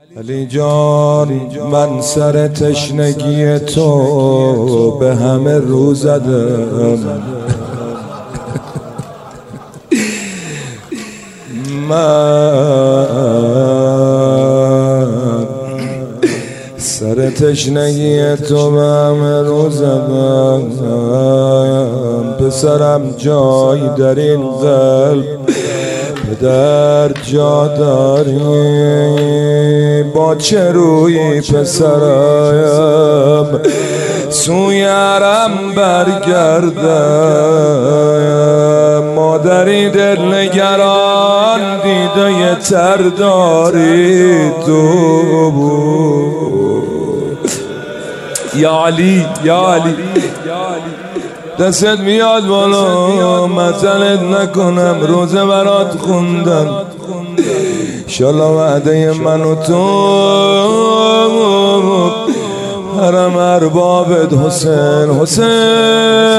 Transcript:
علی جان من سر تشنگی تو به همه رو زدم. من سر تشنگی تو به همه رو زدم. پسرم جای در این قلب پدر جا داری، با چه روی پسرم سوی حرم برگردم. مادری دل نگران دیده ی تر داری تو. یا علی یا علی دستت میاد بالا مثلت نکنم روزه برات خوندن. انشالله وعده من و تو حرم اربابت حسین